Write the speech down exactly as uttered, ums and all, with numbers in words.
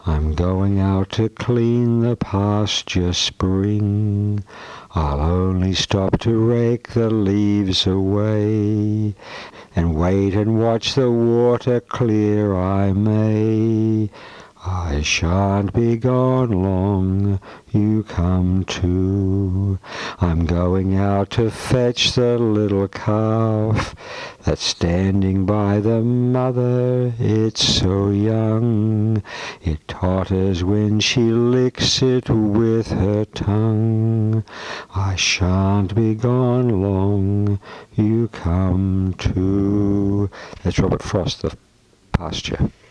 I'm going out to clean the pasture spring. I'll only stop to rake the leaves away, and wait and watch the water clear I may. I shan't be gone long, you come too. I'm going out to fetch the little calf that's standing by the mother, it's so young. It totters when she licks it with her tongue. I shan't be gone long, you come too. That's Robert Frost, The Pasture.